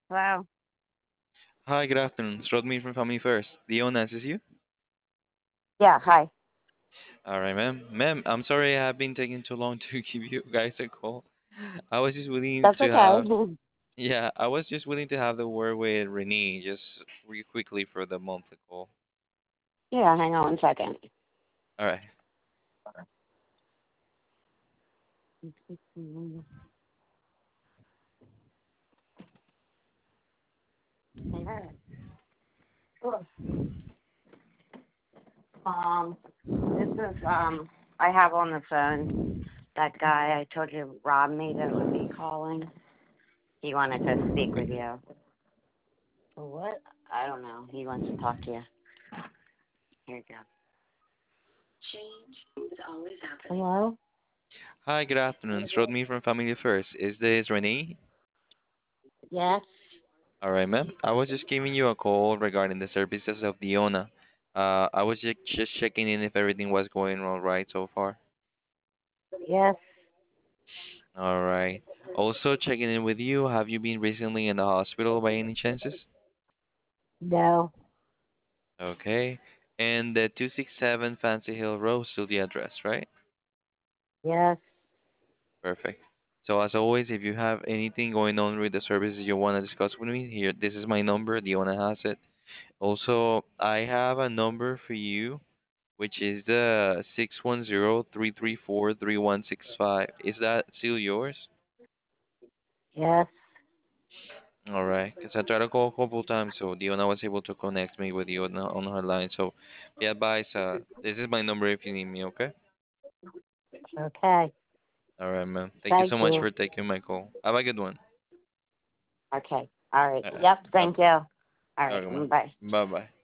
Hello. Hi, good afternoon. It's Rodney from Family First. Dion, is this you? Yeah, hi. All right, ma'am. Ma'am, I'm sorry I have been taking too long to give you guys a call. I was just willing That's to okay. have, I was just willing to have the word with Renee just real quickly for the monthly call. Yeah, hang on one second. All right. Um, this is I have on the phone that guy I told you robbed me that would be calling. He wanted to speak with you. For what? I don't know. He wants to talk to you. Here you go. Hello? Hi, good afternoon. It's Rodney from Family First. Is this Renee? Yes. All right, ma'am. I was just giving you a call regarding the services of Diona. I was just checking in if everything was going all right so far. Yes. All right. Also checking in with you. Have you been recently in the hospital by any chances? No. Okay. And the 267 Fancy Hill Road still the address, right? Yes. Perfect. So as always, if you have anything going on with the services you want to discuss with me, here, this is my number. The owner has it. Also, I have a number for you, which is the 610-334-3165. Is that still yours? Yes. All right, because I tried to call a couple times, so Diona was able to connect me with you on her line. So be advised, this is my number if you need me, okay? Okay. All right, man. Thank you Thank so much you. for taking my call. Have a good one. Okay. All right. All right. Yep. Bye. Thank you. All right. Okay, man. Bye. Bye bye.